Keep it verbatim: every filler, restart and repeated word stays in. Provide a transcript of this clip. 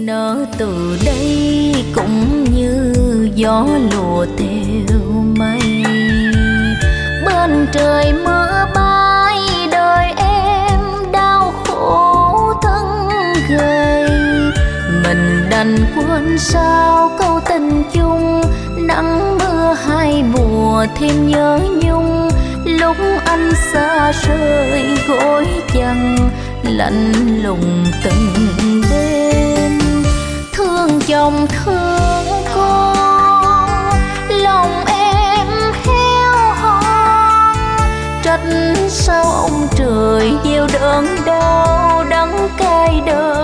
nở từ đây cũng như gió lùa theo mây. Bên trời mưa bay đời em đau khổ thân gầy. Mình đành quên sao câu tình chung, nắng mưa hai mùa thêm nhớ nhung. Lúc anh xa rời gối chăn lạnh lùng từng đêm. Thương chồng thương con lòng em héo hon, trách sao ông trời gieo đớn đau đắng cay đời.